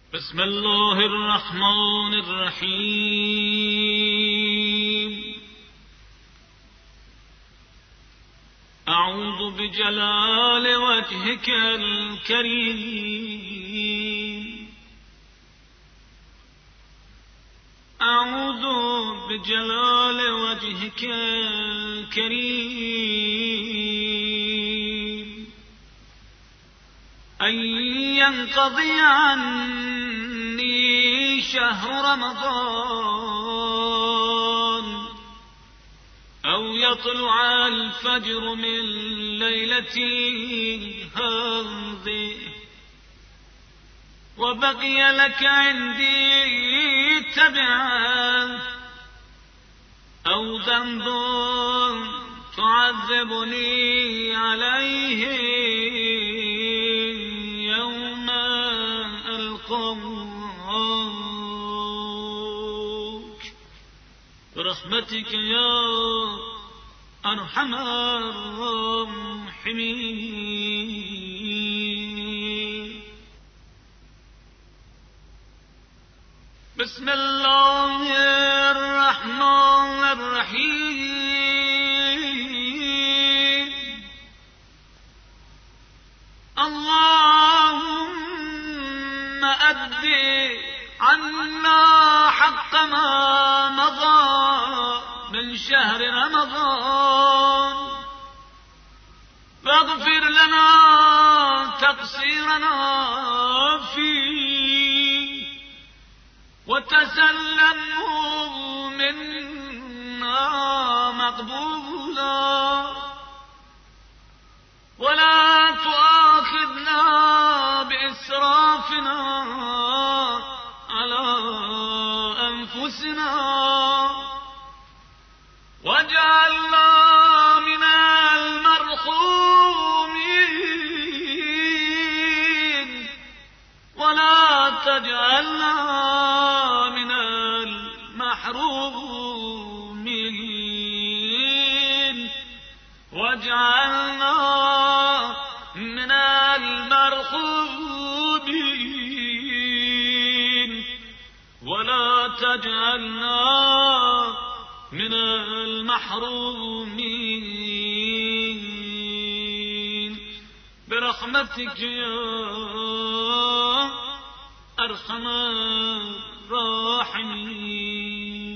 بسم الله الرحمن الرحيم. أعوذ بجلال وجهك الكريم، أعوذ بجلال وجهك الكريم أن ينقضي عني شهر رمضان أو يطلع الفجر من ليلتي هذه وبقي لك عندي تبعا أو ذنب تعذبني عليه يوم ألقاك برحمتك يا أرحم الراحمين. بسم الله الرحمن الرحيم. اللهم أد عنا حق ما مضى من شهر رمضان واغفر لنا تقصيرنا فيه وتسلمه منا مقبولا ولا تؤاخذنا بإسرافنا على أنفسنا واجعلنا من المرحومين ولا تجعلنا من المحرومين واجعلنا من المرحومين ولا تجعلنا من المحرومين برحمتك يا أرحم الراحمين.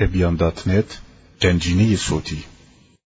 Debian.net گنجینه صوتی